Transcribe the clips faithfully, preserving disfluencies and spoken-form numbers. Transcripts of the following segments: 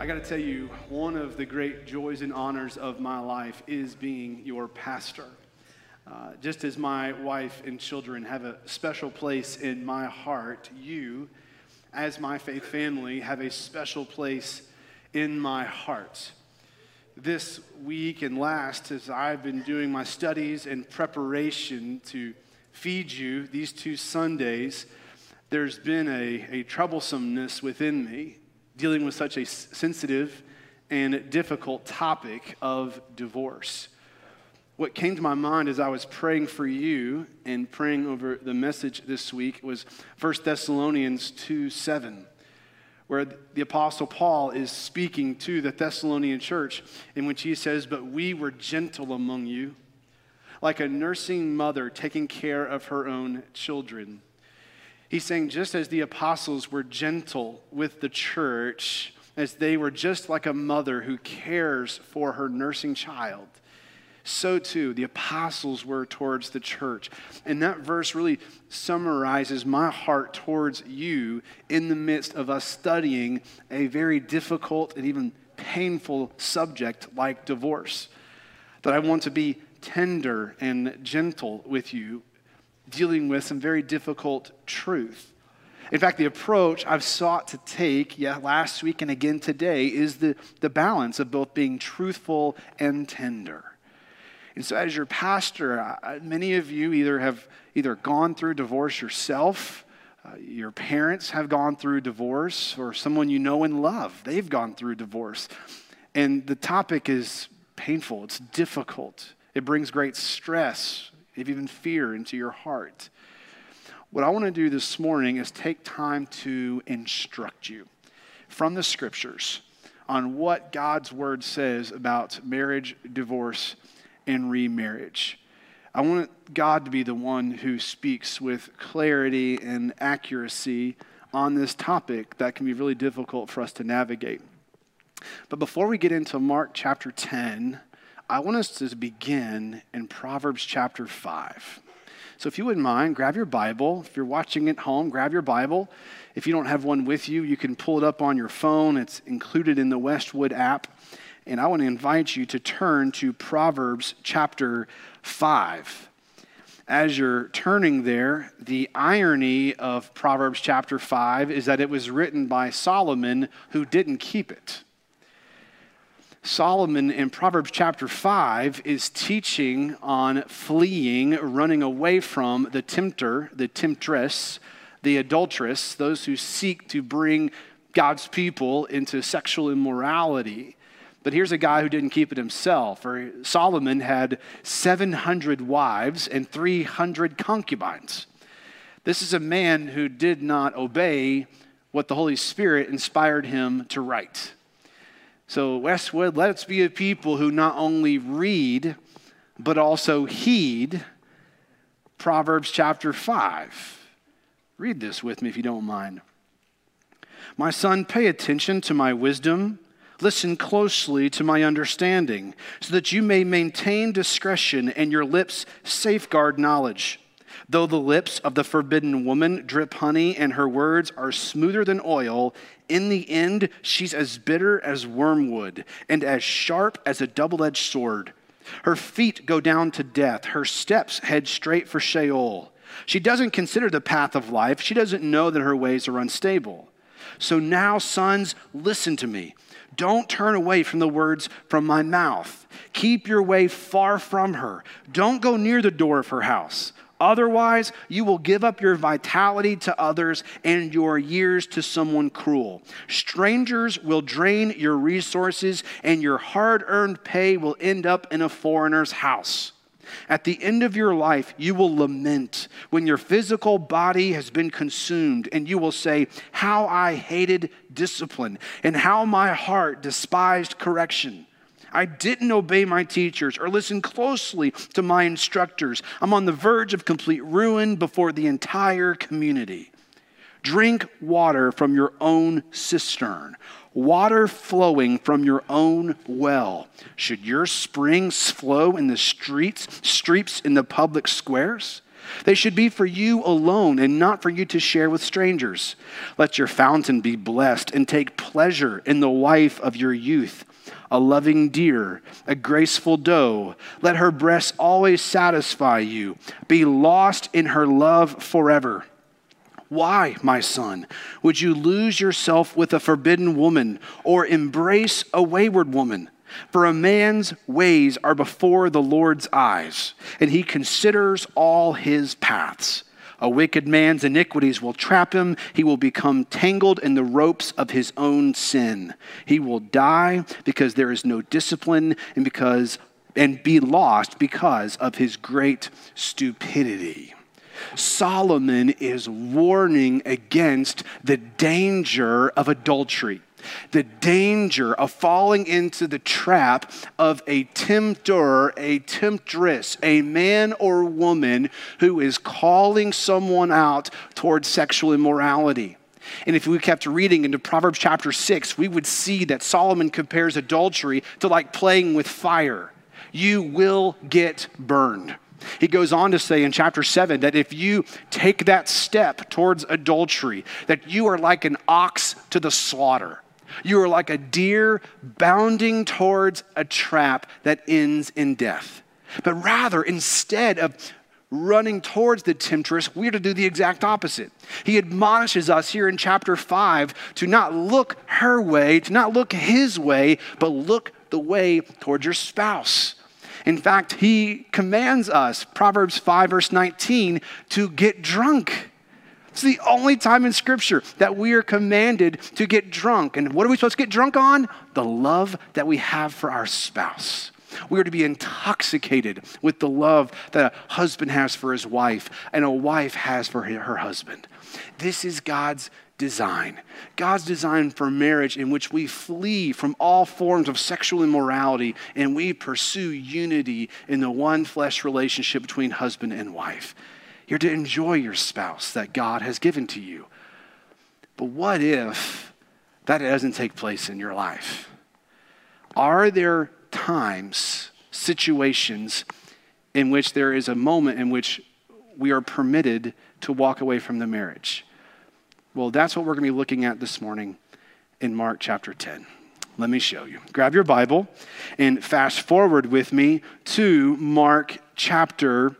I got to tell you, one of the great joys and honors of my life is being your pastor. Uh, just as my wife and children have a special place in my heart, you, as my faith family, have a special place in my heart. This week and last, as I've been doing my studies and preparation to feed you these two Sundays, there's been a, a troublesomeness within me dealing with such a sensitive and difficult topic of divorce. What came to my mind as I was praying for you and praying over the message this week was First Thessalonians two seven, where the Apostle Paul is speaking to the Thessalonian church, in which he says, "But we were gentle among you, like a nursing mother taking care of her own children." He's saying just as the apostles were gentle with the church, as they were just like a mother who cares for her nursing child, so too the apostles were towards the church. And that verse really summarizes my heart towards you in the midst of us studying a very difficult and even painful subject like divorce. That I want to be tender and gentle with you, dealing with some very difficult truth. In fact, the approach I've sought to take, yeah, last week and again today, is the, the balance of both being truthful and tender. And so as your pastor, uh, many of you either have either gone through divorce yourself, uh, your parents have gone through divorce, or someone you know and love, they've gone through divorce. And the topic is painful, it's difficult, it brings great stress, if even fear into your heart. What I want to do this morning is take time to instruct you from the scriptures on what God's word says about marriage, divorce, and remarriage. I want God to be the one who speaks with clarity and accuracy on this topic that can be really difficult for us to navigate. But before we get into Mark chapter ten, I want us to begin in Proverbs chapter five. So if you wouldn't mind, grab your Bible. If you're watching at home, grab your Bible. If you don't have one with you, you can pull it up on your phone. It's included in the Westwood app. And I want to invite you to turn to Proverbs chapter five. As you're turning there, the irony of Proverbs chapter five is that it was written by Solomon, who didn't keep it. Solomon in Proverbs chapter five is teaching on fleeing, running away from the tempter, the temptress, the adulteress, those who seek to bring God's people into sexual immorality. But here's a guy who didn't keep it himself. Or Solomon had seven hundred wives and three hundred concubines. This is a man who did not obey what the Holy Spirit inspired him to write. So Westwood, let's be a people who not only read, but also heed Proverbs chapter five. Read this with me if you don't mind. "My son, pay attention to my wisdom. Listen closely to my understanding, so that you may maintain discretion and your lips safeguard knowledge. Though the lips of the forbidden woman drip honey and her words are smoother than oil, in the end she's as bitter as wormwood and as sharp as a double-edged sword. Her feet go down to death. Her steps head straight for Sheol. She doesn't consider the path of life. She doesn't know that her ways are unstable. So now, sons, listen to me. Don't turn away from the words from my mouth. Keep your way far from her. Don't go near the door of her house. Otherwise, you will give up your vitality to others and your years to someone cruel. Strangers will drain your resources, and your hard-earned pay will end up in a foreigner's house. At the end of your life, you will lament when your physical body has been consumed, and you will say, 'How I hated discipline, and how my heart despised correction. I didn't obey my teachers or listen closely to my instructors. I'm on the verge of complete ruin before the entire community.' Drink water from your own cistern, water flowing from your own well. Should your springs flow in the streets, streets in the public squares? They should be for you alone and not for you to share with strangers. Let your fountain be blessed and take pleasure in the wife of your youth, a loving deer, a graceful doe. Let her breasts always satisfy you. Be lost in her love forever. Why, my son, would you lose yourself with a forbidden woman or embrace a wayward woman? For a man's ways are before the Lord's eyes, and he considers all his paths. A wicked man's iniquities will trap him. He will become tangled in the ropes of his own sin. He will die because there is no discipline and because and be lost because of his great stupidity. Solomon is warning against the danger of adultery. The danger of falling into the trap of a tempter, a temptress, a man or woman who is calling someone out towards sexual immorality. And if we kept reading into Proverbs chapter six, we would see that Solomon compares adultery to like playing with fire. You will get burned. He goes on to say in chapter seven that if you take that step towards adultery, that you are like an ox to the slaughter. You are like a deer bounding towards a trap that ends in death. But rather, instead of running towards the temptress, we are to do the exact opposite. He admonishes us here in chapter five to not look her way, to not look his way, but look the way towards your spouse. In fact, he commands us, Proverbs five, verse nineteen, to get drunk. It's the only time in Scripture that we are commanded to get drunk. And what are we supposed to get drunk on? The love that we have for our spouse. We are to be intoxicated with the love that a husband has for his wife and a wife has for her husband. This is God's design. God's design for marriage in which we flee from all forms of sexual immorality and we pursue unity in the one flesh relationship between husband and wife. You're to enjoy your spouse that God has given to you. But what if that doesn't take place in your life? Are there times, situations in which there is a moment in which we are permitted to walk away from the marriage? Well, that's what we're going to be looking at this morning in Mark chapter ten. Let me show you. Grab your Bible and fast forward with me to Mark chapter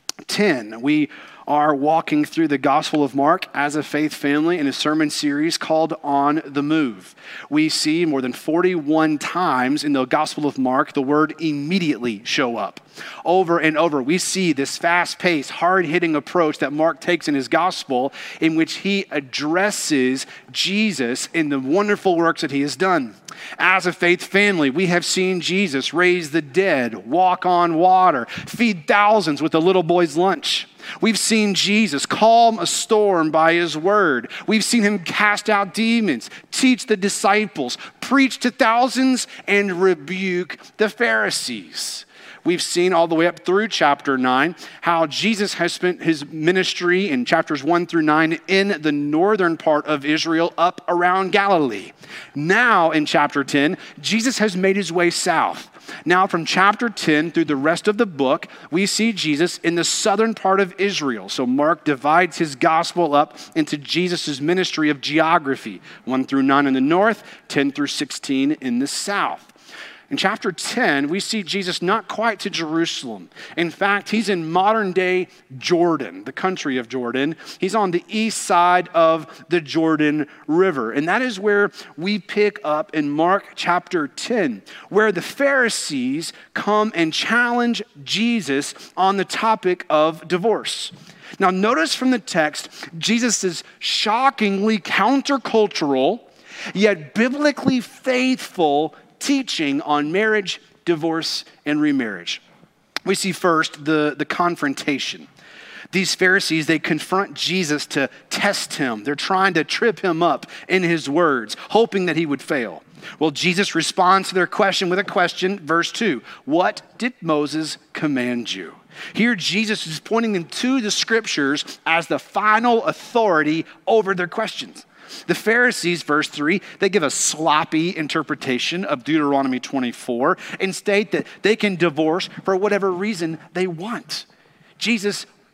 ten. We are walking through the Gospel of Mark as a faith family in a sermon series called On the Move. We see more than forty-one times in the Gospel of Mark the word immediately show up. Over and over, we see this fast-paced, hard-hitting approach that Mark takes in his gospel in which he addresses Jesus in the wonderful works that he has done. As a faith family, we have seen Jesus raise the dead, walk on water, feed thousands with a little boy's lunch. We've seen Jesus calm a storm by his word. We've seen him cast out demons, teach the disciples, preach to thousands, and rebuke the Pharisees. We've seen all the way up through chapter nine how Jesus has spent his ministry in chapters one through nine in the northern part of Israel up around Galilee. Now in chapter ten, Jesus has made his way south. Now from chapter ten through the rest of the book, we see Jesus in the southern part of Israel. So Mark divides his gospel up into Jesus' ministry of geography, one through nine in the north, ten through sixteen in the south. In chapter ten, we see Jesus not quite to Jerusalem. In fact, he's in modern-day Jordan, the country of Jordan. He's on the east side of the Jordan River. And that is where we pick up in Mark chapter ten, where the Pharisees come and challenge Jesus on the topic of divorce. Now, notice from the text, Jesus is shockingly countercultural, yet biblically faithful teaching on marriage, divorce, and remarriage. We see first the, the confrontation. These Pharisees, they confront Jesus to test him. They're trying to trip him up in his words, hoping that he would fail. Well, Jesus responds to their question with a question, verse two. What did Moses command you? Here, Jesus is pointing them to the scriptures as the final authority over their questions. The Pharisees, verse three, they give a sloppy interpretation of Deuteronomy twenty-four and state that they can divorce for whatever reason they want. Jesus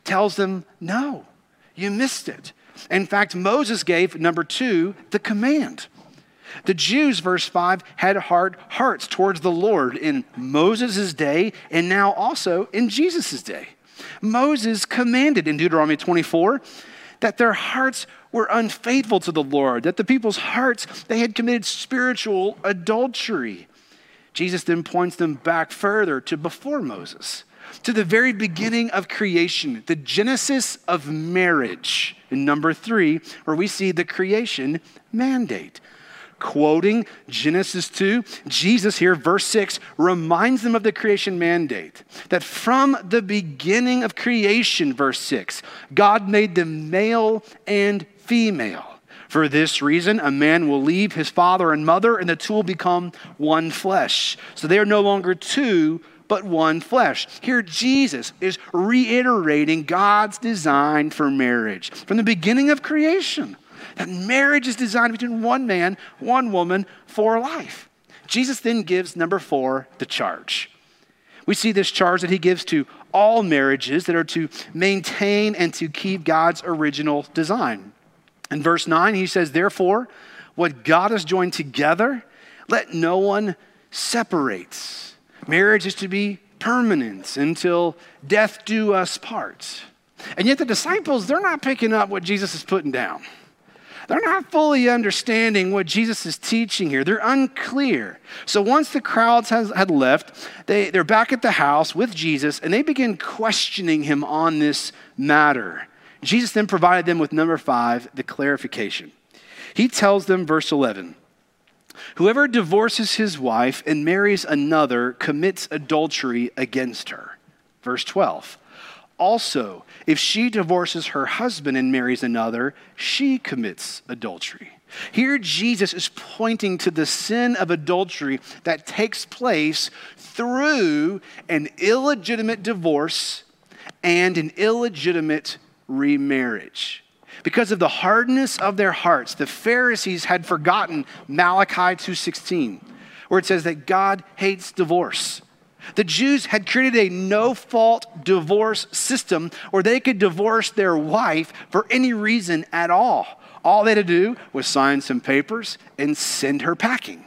tells them, no, you missed it. In fact, Moses gave, number two, the command. The Jews, verse five, had hard hearts towards the Lord in Moses' day and now also in Jesus' day. Moses commanded in Deuteronomy twenty-four that their hearts were unfaithful to the Lord, that the people's hearts, they had committed spiritual adultery. Jesus then points them back further to before Moses, to the very beginning of creation, the genesis of marriage. In number three, where we see the creation mandate. Quoting Genesis two, Jesus here, verse six, reminds them of the creation mandate. That from the beginning of creation, verse six, God made them male and female. For this reason, a man will leave his father and mother, and the two will become one flesh. So they are no longer two, but one flesh. Here Jesus is reiterating God's design for marriage from the beginning of creation. That marriage is designed between one man, one woman for life. Jesus then gives, number four, the charge. We see this charge that he gives to all marriages that are to maintain and to keep God's original design. In verse nine, he says, therefore, what God has joined together, let no one separate. Marriage is to be permanent until death do us part. And yet the disciples, they're not picking up what Jesus is putting down. They're not fully understanding what Jesus is teaching here. They're unclear. So once the crowds has, had left, they, they're back at the house with Jesus, and they begin questioning him on this matter. Jesus then provided them with number five, the clarification. He tells them, verse eleven, whoever divorces his wife and marries another commits adultery against her. Verse twelve, also, if she divorces her husband and marries another, she commits adultery. Here, Jesus is pointing to the sin of adultery that takes place through an illegitimate divorce and an illegitimate remarriage. Because of the hardness of their hearts, the Pharisees had forgotten Malachi two sixteen, where it says that God hates divorce. The Jews had created a no-fault divorce system where they could divorce their wife for any reason at all. All they had to do was sign some papers and send her packing.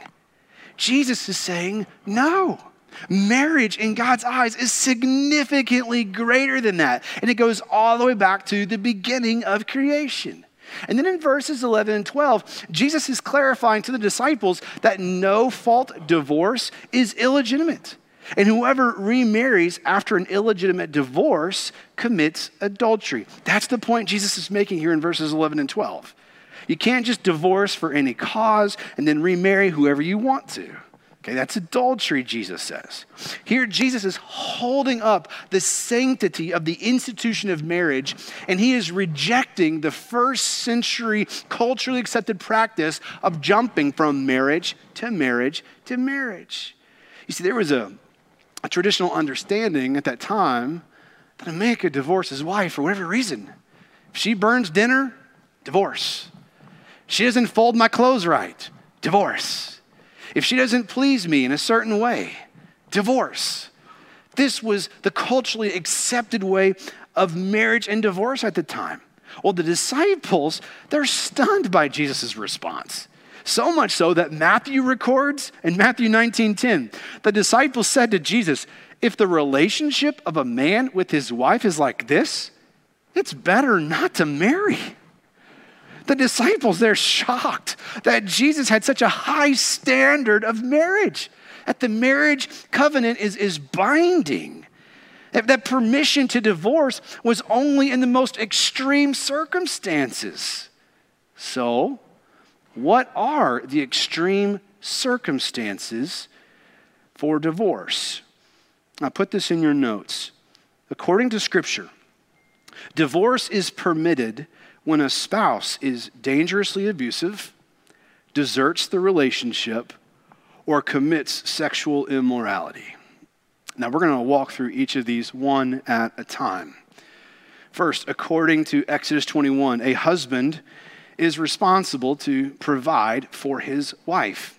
Jesus is saying, no. Marriage in God's eyes is significantly greater than that. And it goes all the way back to the beginning of creation. And then in verses eleven and twelve, Jesus is clarifying to the disciples that no-fault divorce is illegitimate. And whoever remarries after an illegitimate divorce commits adultery. That's the point Jesus is making here in verses eleven and twelve. You can't just divorce for any cause and then remarry whoever you want to. Okay, that's adultery, Jesus says. Here, Jesus is holding up the sanctity of the institution of marriage, and he is rejecting the first century culturally accepted practice of jumping from marriage to marriage to marriage. You see, there was a A traditional understanding at that time that a man could divorce his wife for whatever reason. If she burns dinner, divorce. She doesn't fold my clothes right, divorce. If she doesn't please me in a certain way, divorce. This was the culturally accepted way of marriage and divorce at the time. Well, the disciples, they're stunned by Jesus' response. So much so that Matthew records in Matthew nineteen ten, the disciples said to Jesus, if the relationship of a man with his wife is like this, it's better not to marry. The disciples, they're shocked that Jesus had such a high standard of marriage, that the marriage covenant is, is binding, that, that permission to divorce was only in the most extreme circumstances. So, what are the extreme circumstances for divorce? I'll put this in your notes. According to Scripture, divorce is permitted when a spouse is dangerously abusive, deserts the relationship, or commits sexual immorality. Now, we're going to walk through each of these one at a time. First, according to Exodus twenty-one, a husband is responsible to provide for his wife.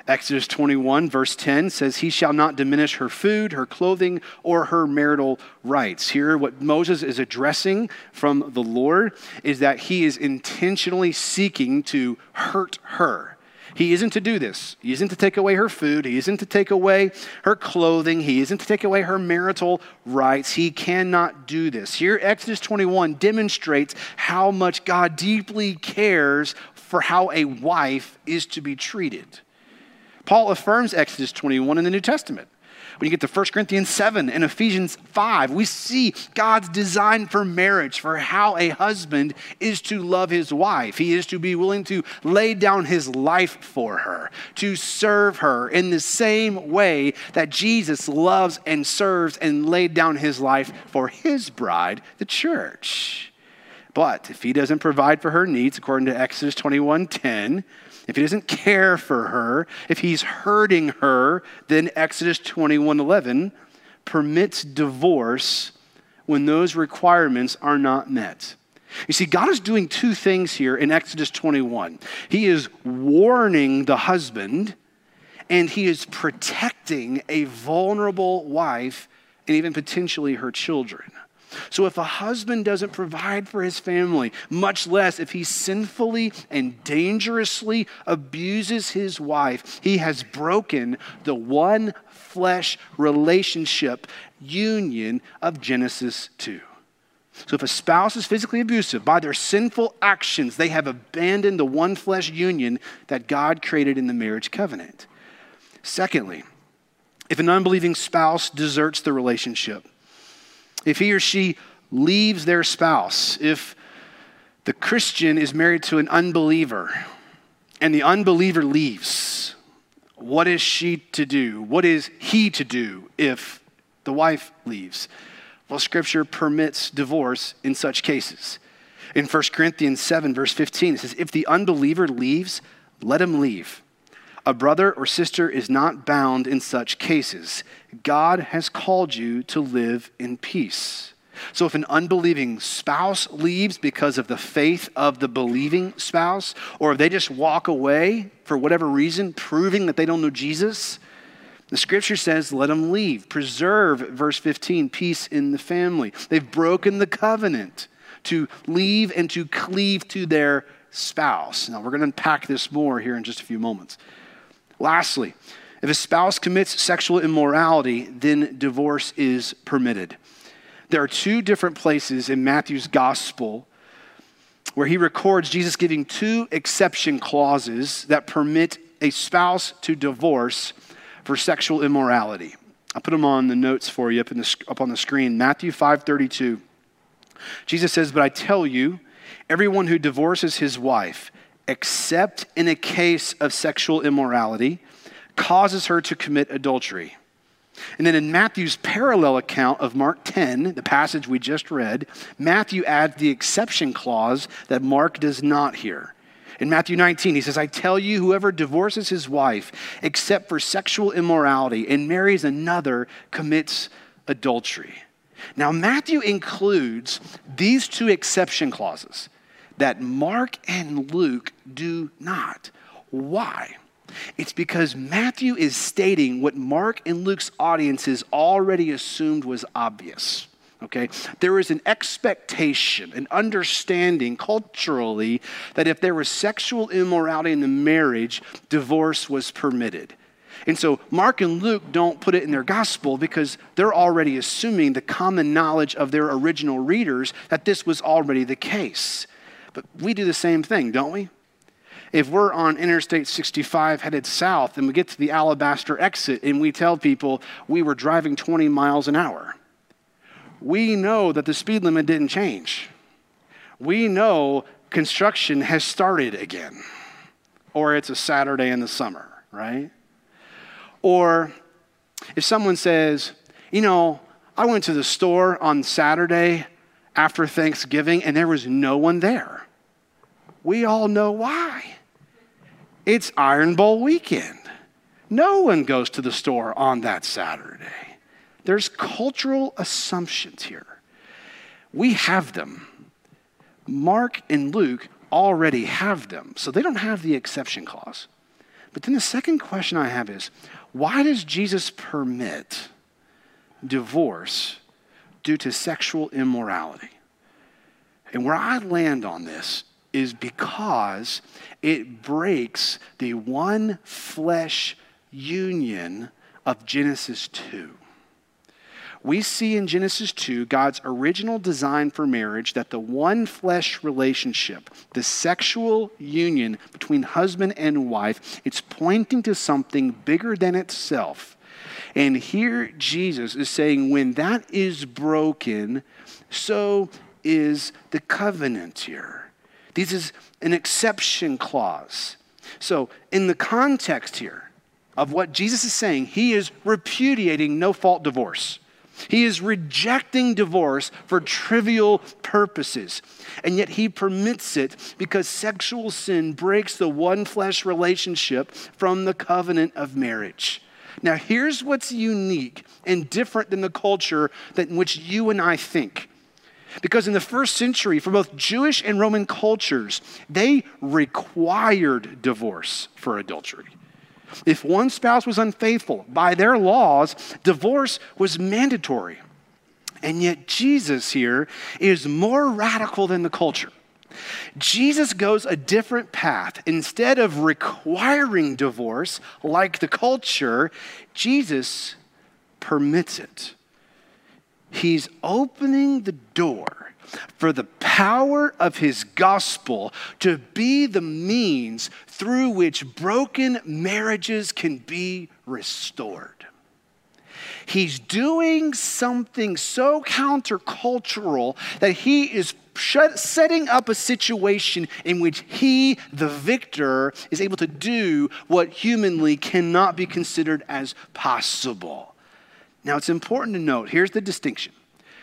Exodus twenty-one, verse ten says, he shall not diminish her food, her clothing, or her marital rights. Here, what Moses is addressing from the Lord is that he is intentionally seeking to hurt her. He isn't to do this. He isn't to take away her food. He isn't to take away her clothing. He isn't to take away her marital rights. He cannot do this. Here, Exodus twenty-one demonstrates how much God deeply cares for how a wife is to be treated. Paul affirms Exodus twenty-one in the New Testament. When you get to First Corinthians seven and Ephesians five, we see God's design for marriage, for how a husband is to love his wife. He is to be willing to lay down his life for her, to serve her in the same way that Jesus loves and serves and laid down his life for his bride, the church. But if he doesn't provide for her needs, according to Exodus twenty-one ten, if he doesn't care for her, if he's hurting her, then Exodus twenty-one eleven permits divorce when those requirements are not met. You see, God is doing two things here in Exodus twenty-one. He is warning the husband, and he is protecting a vulnerable wife and even potentially her children. So if a husband doesn't provide for his family, much less if he sinfully and dangerously abuses his wife, he has broken the one flesh relationship union of Genesis two. So if a spouse is physically abusive, by their sinful actions, they have abandoned the one flesh union that God created in the marriage covenant. Secondly, if an unbelieving spouse deserts the relationship, if he or she leaves their spouse, if the Christian is married to an unbeliever and the unbeliever leaves, what is she to do? What is he to do if the wife leaves? Well, Scripture permits divorce in such cases. In First Corinthians seven, verse fifteen, it says, if the unbeliever leaves, let him leave. A brother or sister is not bound in such cases. God has called you to live in peace. So if an unbelieving spouse leaves because of the faith of the believing spouse, or if they just walk away for whatever reason, proving that they don't know Jesus, the Scripture says, let them leave. Preserve, verse fifteen, peace in the family. They've broken the covenant to leave and to cleave to their spouse. Now, we're going to unpack this more here in just a few moments. Lastly, if a spouse commits sexual immorality, then divorce is permitted. There are two different places in Matthew's gospel where he records Jesus giving two exception clauses that permit a spouse to divorce for sexual immorality. I'll put them on the notes for you up, in the, up on the screen. Matthew five thirty-two. Jesus says, but I tell you, everyone who divorces his wife, except in a case of sexual immorality, causes her to commit adultery. And then in Matthew's parallel account of Mark ten, the passage we just read, Matthew adds the exception clause that Mark does not here. In Matthew nineteen, he says, I tell you, whoever divorces his wife except for sexual immorality and marries another commits adultery. Now, Matthew includes these two exception clauses that Mark and Luke do not. Why? It's because Matthew is stating what Mark and Luke's audiences already assumed was obvious. Okay? There is an expectation, an understanding culturally that if there was sexual immorality in the marriage, divorce was permitted. And so Mark and Luke don't put it in their gospel because they're already assuming the common knowledge of their original readers that this was already the case. But we do the same thing, don't we? If we're on Interstate sixty-five headed south and we get to the Alabaster exit and we tell people we were driving twenty miles an hour, we know that the speed limit didn't change. We know construction has started again, or it's a Saturday in the summer, right? Or if someone says, you know, I went to the store on Saturday after Thanksgiving and there was no one there. We all know why. It's Iron Bowl weekend. No one goes to the store on that Saturday. There's cultural assumptions here. We have them. Mark and Luke already have them, so they don't have the exception clause. But then the second question I have is, why does Jesus permit divorce due to sexual immorality? And where I land on this is because it breaks the one flesh union of Genesis two. We see in Genesis two, God's original design for marriage, that the one flesh relationship, the sexual union between husband and wife, it's pointing to something bigger than itself. And here Jesus is saying, when that is broken, so is the covenant here. This is an exception clause. So in the context here of what Jesus is saying, he is repudiating no-fault divorce. He is rejecting divorce for trivial purposes, and yet he permits it because sexual sin breaks the one flesh relationship from the covenant of marriage. Now, here's what's unique and different than the culture that in which you and I think. Because in the first century, for both Jewish and Roman cultures, they required divorce for adultery. If one spouse was unfaithful, by their laws, divorce was mandatory. And yet Jesus here is more radical than the culture. Jesus goes a different path. Instead of requiring divorce like the culture, Jesus permits it. He's opening the door for the power of his gospel to be the means through which broken marriages can be restored. He's doing something so countercultural that he is setting up a situation in which he, the victor, is able to do what humanly cannot be considered as possible. Now, it's important to note, here's the distinction.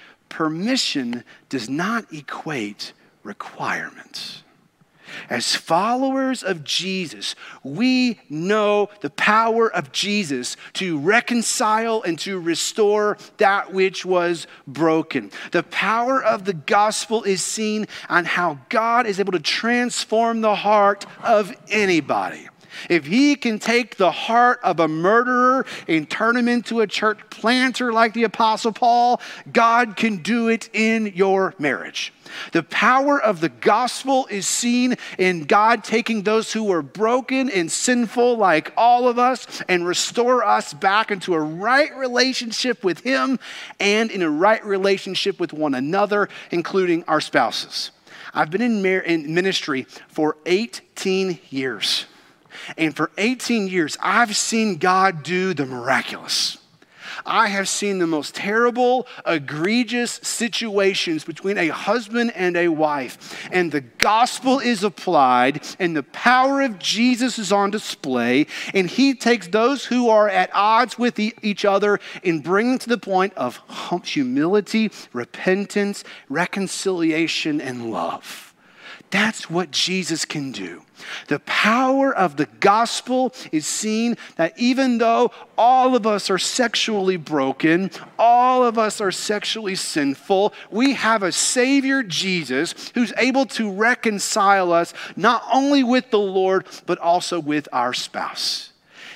Permission does not equate requirements. As followers of Jesus, we know the power of Jesus to reconcile and to restore that which was broken. The power of the gospel is seen on how God is able to transform the heart of anybody. If he can take the heart of a murderer and turn him into a church planter like the Apostle Paul, God can do it in your marriage. The power of the gospel is seen in God taking those who were broken and sinful like all of us and restore us back into a right relationship with him and in a right relationship with one another, including our spouses. I've been in, mar- in ministry for eighteen years. And for eighteen years, I've seen God do the miraculous. I have seen the most terrible, egregious situations between a husband and a wife. And the gospel is applied, and the power of Jesus is on display. And he takes those who are at odds with each other and brings them to the point of humility, repentance, reconciliation, and love. That's what Jesus can do. The power of the gospel is seen that even though all of us are sexually broken, all of us are sexually sinful, we have a Savior, Jesus, who's able to reconcile us not only with the Lord, but also with our spouse.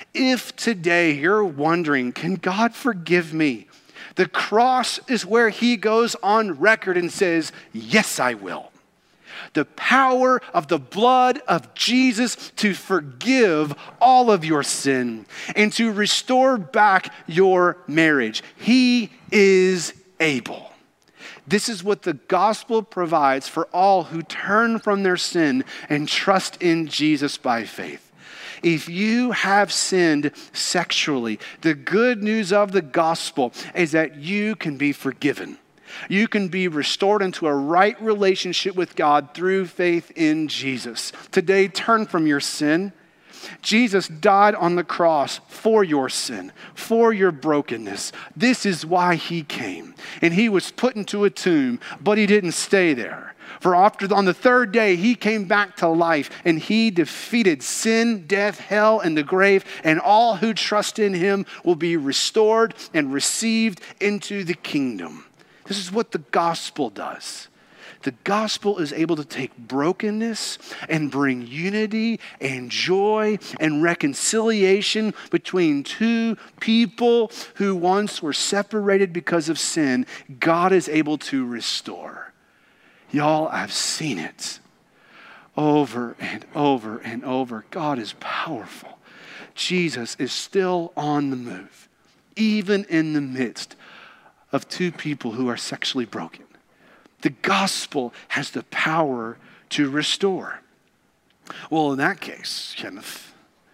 If today you're wondering, can God forgive me? The cross is where he goes on record and says, yes, I will. The power of the blood of Jesus to forgive all of your sin and to restore back your marriage. He is able. This is what the gospel provides for all who turn from their sin and trust in Jesus by faith. If you have sinned sexually, the good news of the gospel is that you can be forgiven. You can be restored into a right relationship with God through faith in Jesus. Today, turn from your sin. Jesus died on the cross for your sin, for your brokenness. This is why he came. And he was put into a tomb, but he didn't stay there. For after on the third day, he came back to life and he defeated sin, death, hell, and the grave. And all who trust in him will be restored and received into the kingdom. This is what the gospel does. The gospel is able to take brokenness and bring unity and joy and reconciliation between two people who once were separated because of sin. God is able to restore. Y'all, I've seen it over and over and over. God is powerful. Jesus is still on the move, even in the midst of two people who are sexually broken. The gospel has the power to restore. Well, in that case, Kenneth,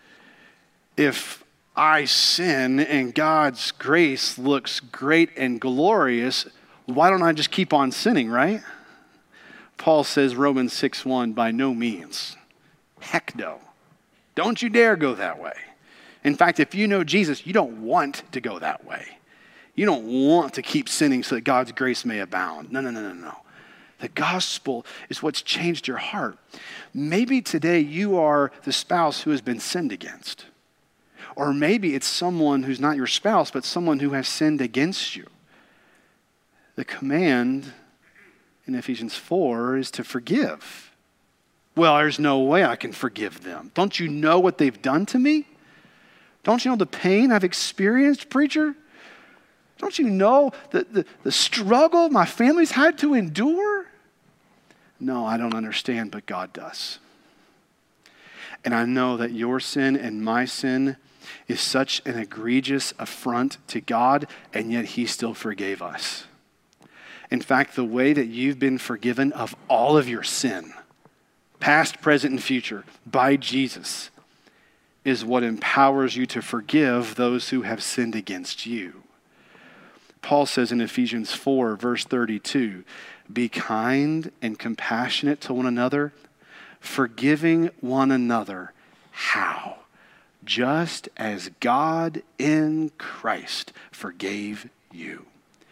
if I sin and God's grace looks great and glorious, why don't I just keep on sinning, right? Paul says, Romans six one, by no means. Heck no. Don't you dare go that way. In fact, if you know Jesus, you don't want to go that way. You don't want to keep sinning so that God's grace may abound. No, no, no, no, no. The gospel is what's changed your heart. Maybe today you are the spouse who has been sinned against. Or maybe it's someone who's not your spouse, but someone who has sinned against you. The command in Ephesians four is to forgive. Well, there's no way I can forgive them. Don't you know what they've done to me? Don't you know the pain I've experienced, preacher? Don't you know the, the, the struggle my family's had to endure? No, I don't understand, but God does. And I know that your sin and my sin is such an egregious affront to God, and yet he still forgave us. In fact, the way that you've been forgiven of all of your sin, past, present, and future, by Jesus, is what empowers you to forgive those who have sinned against you. Paul says in Ephesians four, verse thirty-two, be kind and compassionate to one another, forgiving one another. How? Just as God in Christ forgave you.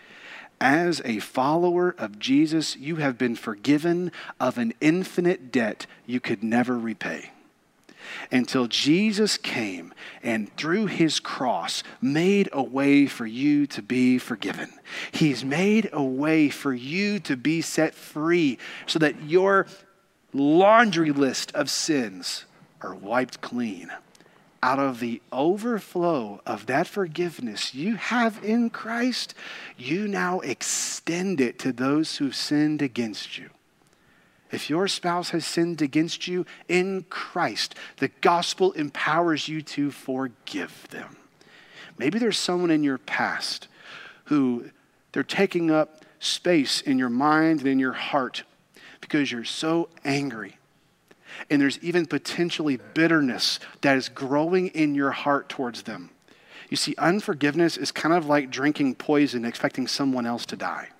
As a follower of Jesus, you have been forgiven of an infinite debt you could never repay. Until Jesus came and through his cross made a way for you to be forgiven. He's made a way for you to be set free so that your laundry list of sins are wiped clean. Out of the overflow of that forgiveness you have in Christ, you now extend it to those who've sinned against you. If your spouse has sinned against you in Christ, the gospel empowers you to forgive them. Maybe there's someone in your past who they're taking up space in your mind and in your heart because you're so angry. And there's even potentially bitterness that is growing in your heart towards them. You see, unforgiveness is kind of like drinking poison, expecting someone else to die.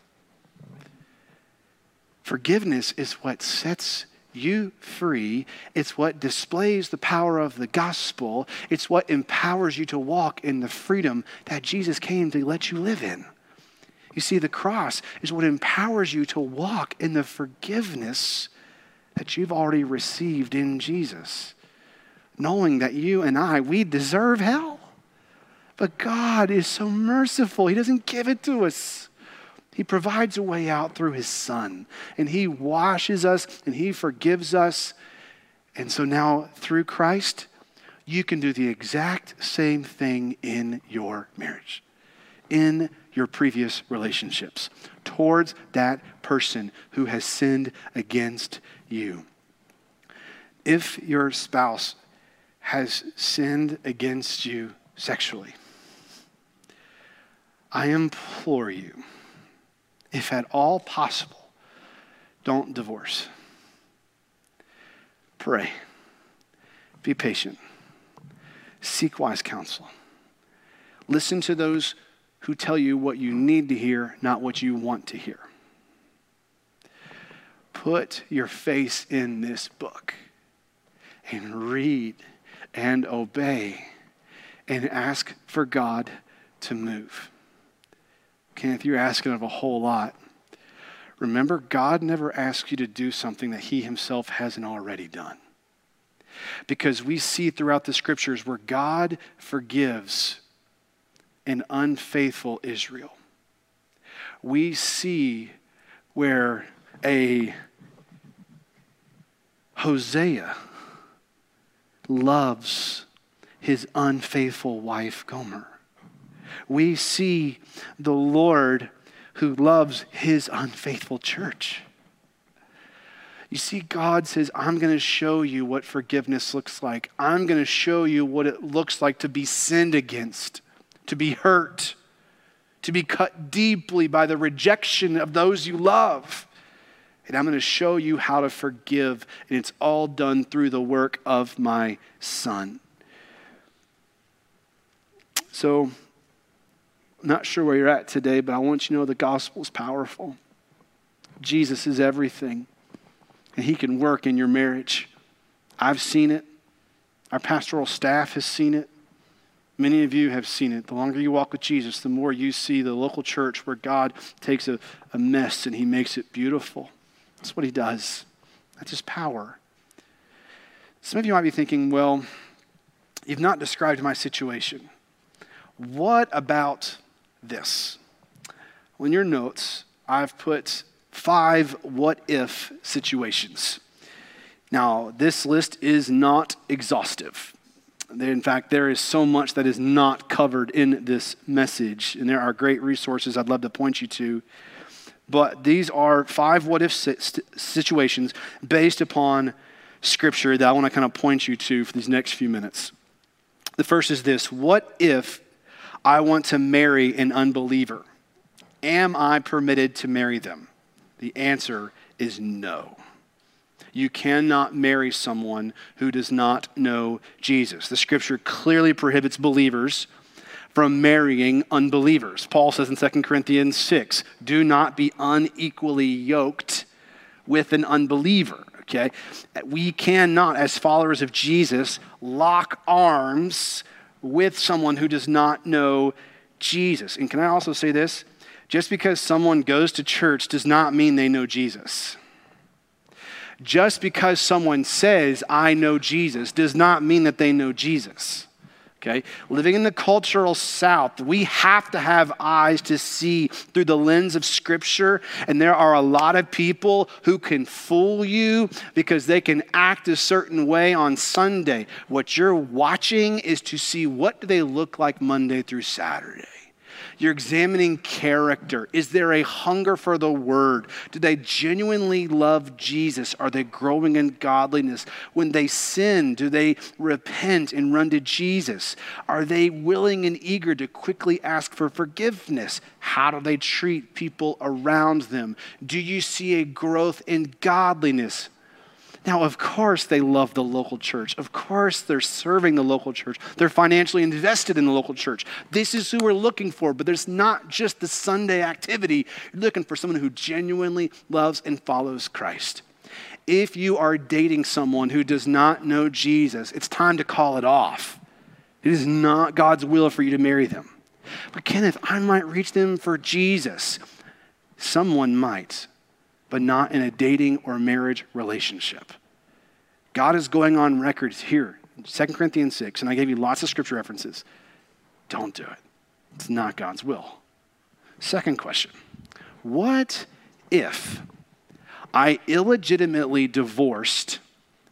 Forgiveness is what sets you free. It's what displays the power of the gospel. It's what empowers you to walk in the freedom that Jesus came to let you live in. You see, the cross is what empowers you to walk in the forgiveness that you've already received in Jesus. Knowing that you and I, we deserve hell. But God is so merciful. He doesn't give it to us. He provides a way out through his Son, and he washes us and he forgives us. And so now through Christ, you can do the exact same thing in your marriage, in your previous relationships, towards that person who has sinned against you. If your spouse has sinned against you sexually, I implore you, if at all possible, don't divorce. Pray. Be patient. Seek wise counsel. Listen to those who tell you what you need to hear, not what you want to hear. Put your face in this book and read and obey and ask for God to move. Kenneth, you're asking of a whole lot. Remember, God never asks you to do something that he himself hasn't already done. Because we see throughout the scriptures where God forgives an unfaithful Israel. We see where a Hosea loves his unfaithful wife, Gomer. We see the Lord who loves his unfaithful church. You see, God says, I'm going to show you what forgiveness looks like. I'm going to show you what it looks like to be sinned against, to be hurt, to be cut deeply by the rejection of those you love. And I'm going to show you how to forgive. And it's all done through the work of my Son. So, I'm not sure where you're at today, but I want you to know the gospel is powerful. Jesus is everything. And he can work in your marriage. I've seen it. Our pastoral staff has seen it. Many of you have seen it. The longer you walk with Jesus, the more you see the local church where God takes a, a mess and he makes it beautiful. That's what he does. That's his power. Some of you might be thinking, well, you've not described my situation. What about this? Well, in your notes, I've put five what-if situations. Now, this list is not exhaustive. In fact, there is so much that is not covered in this message, and there are great resources I'd love to point you to. But these are five what-if situations based upon Scripture that I want to kind of point you to for these next few minutes. The first is this: what if I want to marry an unbeliever? Am I permitted to marry them? The answer is no. You cannot marry someone who does not know Jesus. The Scripture clearly prohibits believers from marrying unbelievers. Paul says in Second Corinthians six, do not be unequally yoked with an unbeliever. Okay? We cannot, as followers of Jesus, lock arms with someone who does not know Jesus. And can I also say this? Just because someone goes to church does not mean they know Jesus. Just because someone says, I know Jesus, does not mean that they know Jesus. Okay? Living in the cultural South, we have to have eyes to see through the lens of Scripture, and there are a lot of people who can fool you because they can act a certain way on Sunday. What you're watching is to see what do they look like Monday through Saturday. You're examining character. Is there a hunger for the Word? Do they genuinely love Jesus? Are they growing in godliness? When they sin, do they repent and run to Jesus? Are they willing and eager to quickly ask for forgiveness? How do they treat people around them? Do you see a growth in godliness? Now, of course, they love the local church. Of course, they're serving the local church. They're financially invested in the local church. This is who we're looking for, but there's not just the Sunday activity. You're looking for someone who genuinely loves and follows Christ. If you are dating someone who does not know Jesus, it's time to call it off. It is not God's will for you to marry them. But Kenneth, I might reach them for Jesus. Someone might, but not in a dating or marriage relationship. God is going on record here in Second Corinthians six, and I gave you lots of scripture references. Don't do it. It's not God's will. Second question: what if I illegitimately divorced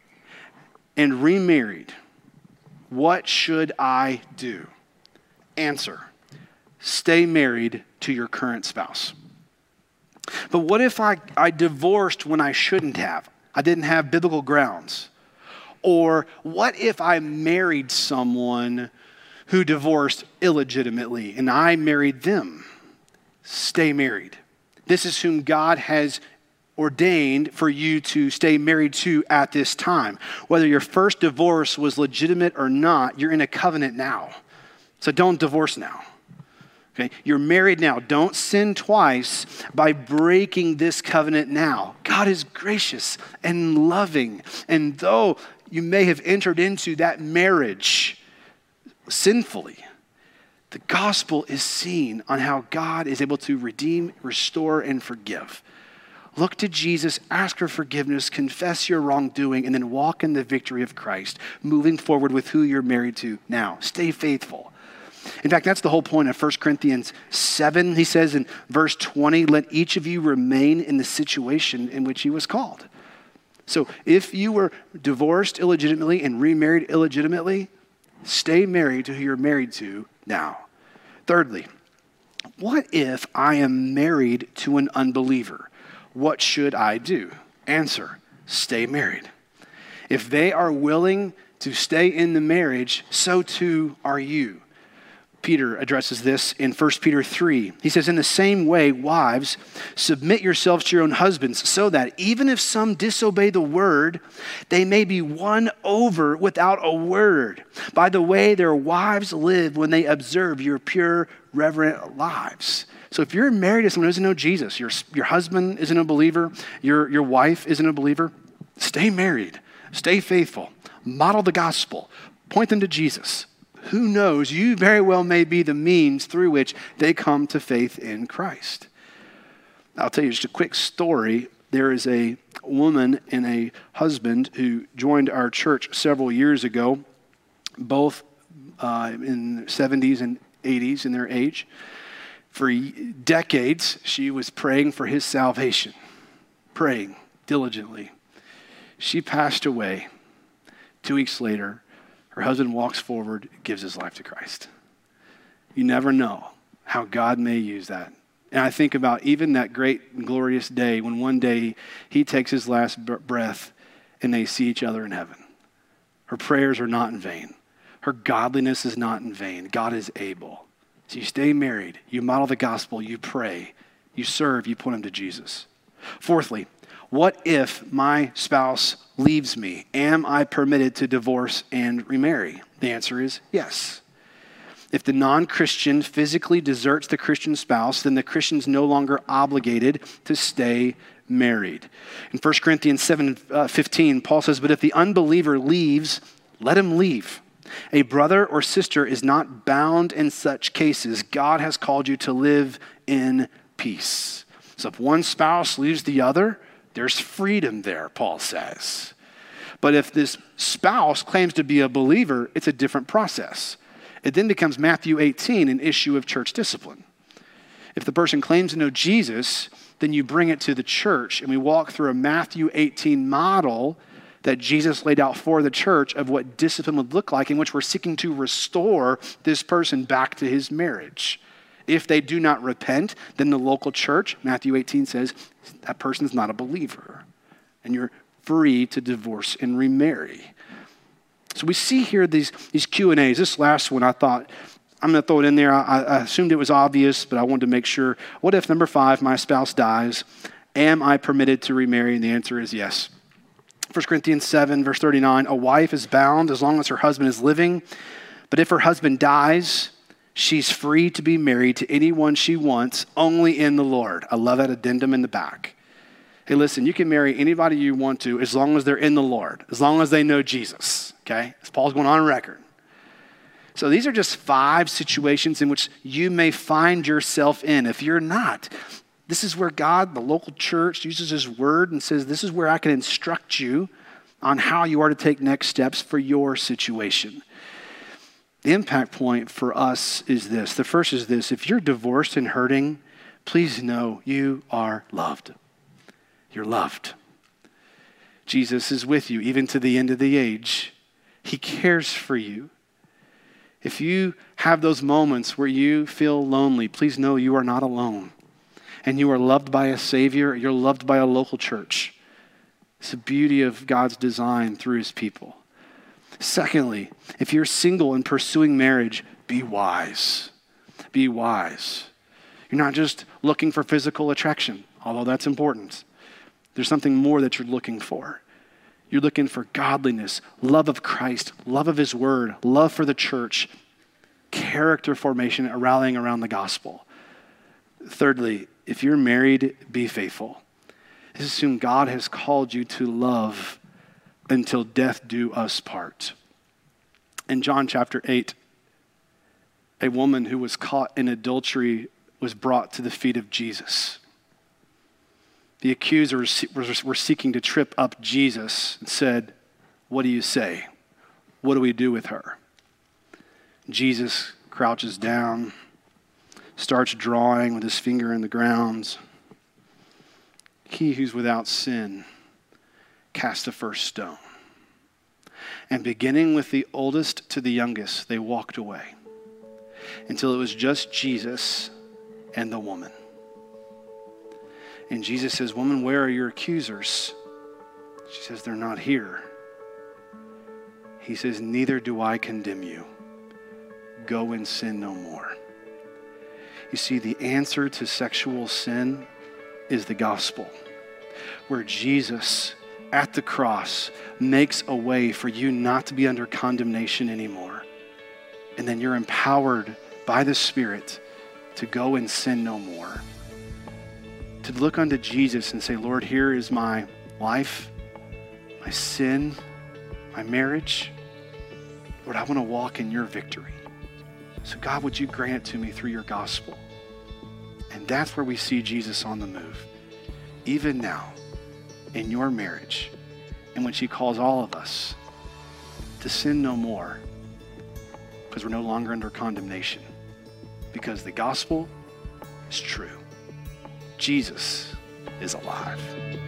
and remarried? What should I do? Answer: stay married to your current spouse. But what if I, I divorced when I shouldn't have? I didn't have biblical grounds. Or what if I married someone who divorced illegitimately and I married them? Stay married. This is whom God has ordained for you to stay married to at this time. Whether your first divorce was legitimate or not, you're in a covenant now. So don't divorce now. Okay, you're married now. Don't sin twice by breaking this covenant now. God is gracious and loving. And though you may have entered into that marriage sinfully, the gospel is seen on how God is able to redeem, restore, and forgive. Look to Jesus, ask for forgiveness, confess your wrongdoing, and then walk in the victory of Christ, moving forward with who you're married to now. Stay faithful. In fact, that's the whole point of First Corinthians seven. He says in verse twenty, let each of you remain in the situation in which he was called. So if you were divorced illegitimately and remarried illegitimately, stay married to who you're married to now. Thirdly, what if I am married to an unbeliever? What should I do? Answer, stay married. If they are willing to stay in the marriage, so too are you. Peter addresses this in First Peter three. He says, in the same way, wives, submit yourselves to your own husbands, so that even if some disobey the word, they may be won over without a word by the way their wives live when they observe your pure, reverent lives. So if you're married to someone who doesn't know Jesus, your, your husband isn't a believer, your, your wife isn't a believer, stay married, stay faithful, model the gospel, point them to Jesus. Who knows, you very well may be the means through which they come to faith in Christ. I'll tell you just a quick story. There is a woman and a husband who joined our church several years ago, both uh, in their seventies and eighties in their age. For decades, she was praying for his salvation, praying diligently. She passed away. Two weeks later, her husband walks forward, gives his life to Christ. You never know how God may use that. And I think about even that great and glorious day when one day he takes his last breath and they see each other in heaven. Her prayers are not in vain. Her godliness is not in vain. God is able. So you stay married, you model the gospel, you pray, you serve, you point them to Jesus. Fourthly, what if my spouse leaves me? Am I permitted to divorce and remarry? The answer is yes. If the non-Christian physically deserts the Christian spouse, then the Christian's no longer obligated to stay married. In First Corinthians seven fifteen, Paul says, but if the unbeliever leaves, let him leave. A brother or sister is not bound in such cases. God has called you to live in peace. So if one spouse leaves the other, there's freedom there, Paul says. But if this spouse claims to be a believer, it's a different process. It then becomes Matthew eighteen, an issue of church discipline. If the person claims to know Jesus, then you bring it to the church and we walk through a Matthew eighteen model that Jesus laid out for the church of what discipline would look like, in which we're seeking to restore this person back to his marriage. If they do not repent, then the local church, Matthew eighteen says, that person is not a believer. And you're free to divorce and remarry. So we see here these, these Q and A's. This last one, I thought, I'm going to throw it in there. I, I assumed it was obvious, but I wanted to make sure. What if, number five, my spouse dies? Am I permitted to remarry? And the answer is yes. First Corinthians seven, verse thirty-nine, a wife is bound as long as her husband is living. But if her husband dies, she's free to be married to anyone she wants, only in the Lord. I love that addendum in the back. Hey, listen, you can marry anybody you want to as long as they're in the Lord, as long as they know Jesus, okay? As Paul's going on record. So these are just five situations in which you may find yourself in. If you're not, this is where God, the local church, uses his word and says, this is where I can instruct you on how you are to take next steps for your situation. The impact point for us is this. The first is this. If you're divorced and hurting, please know you are loved. You're loved. Jesus is with you even to the end of the age. He cares for you. If you have those moments where you feel lonely, please know you are not alone. And you are loved by a Savior. You're loved by a local church. It's the beauty of God's design through his people. Secondly, if you're single and pursuing marriage, be wise. Be wise. You're not just looking for physical attraction, although that's important. There's something more that you're looking for. You're looking for godliness, love of Christ, love of his word, love for the church, character formation, rallying around the gospel. Thirdly, if you're married, be faithful. Just assume God has called you to love until death do us part. In John chapter eight, a woman who was caught in adultery was brought to the feet of Jesus. The accusers were seeking to trip up Jesus and said, what do you say? What do we do with her? Jesus crouches down, starts drawing with his finger in the ground. He who's without sin, cast the first stone. And beginning with the oldest to the youngest, they walked away until it was just Jesus and the woman. And Jesus says, woman, where are your accusers? She says, they're not here. He says, neither do I condemn you. Go and sin no more. You see, the answer to sexual sin is the gospel, where Jesus at the cross makes a way for you not to be under condemnation anymore. And then you're empowered by the Spirit to go and sin no more. To look unto Jesus and say, Lord, here is my life, my sin, my marriage. Lord, I want to walk in your victory. So God, would you grant it to me through your gospel? And that's where we see Jesus on the move. Even now, in your marriage, in which he calls all of us to sin no more, because we're no longer under condemnation, because the gospel is true. Jesus is alive.